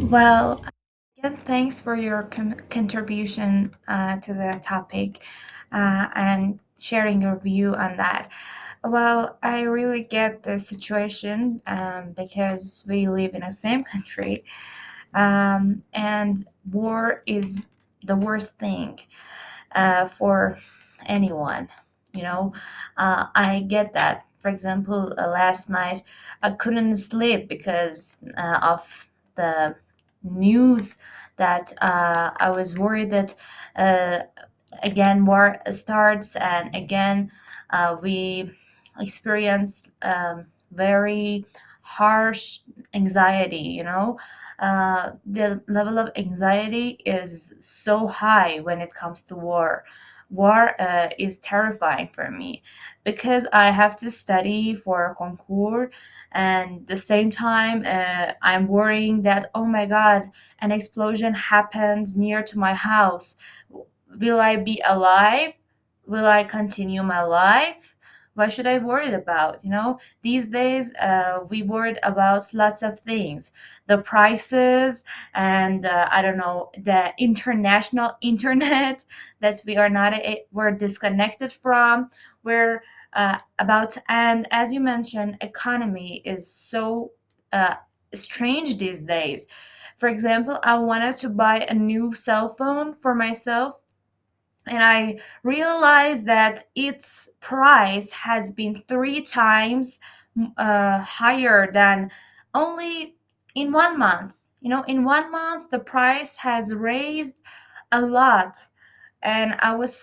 Well, again, thanks for your contribution to the topic and sharing your view on that. Well, I really get the situation because we live in the same country, and war is the worst thing for anyone. You know, I get that. For example, last night I couldn't sleep because of the news that I was worried that uh, again war starts and again we experience very harsh anxiety. The level of anxiety is so high when it comes to war. War is terrifying for me because I have to study for a concours, and the same time I'm worrying that, oh my god, an explosion happens near to my house. Will I be alive? Will I continue my life? What should I worry about? These days we worried about lots of things, the prices, and I don't know, the international internet that we're disconnected from. We're about, and as you mentioned, economy is so uh, strange these days. For example, I wanted to buy a new cell phone for myself, and I realized that its price has been three times higher than only in 1 month. In 1 month, the price has raised a lot, and I was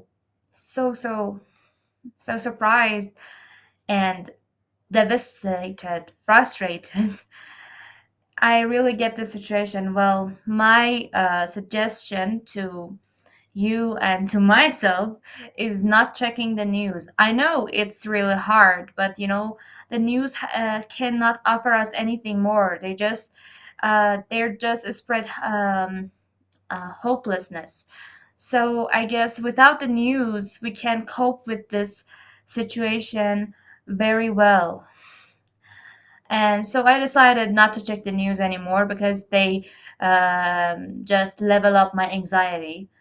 so surprised and devastated, frustrated. I really get the situation. Well, my suggestion to you and to myself is not checking the news. I know it's really hard, but the news cannot offer us anything more. They're just a spread hopelessness. So I guess without the news, we can cope with this situation very well. And so I decided not to check the news anymore because they just level up my anxiety.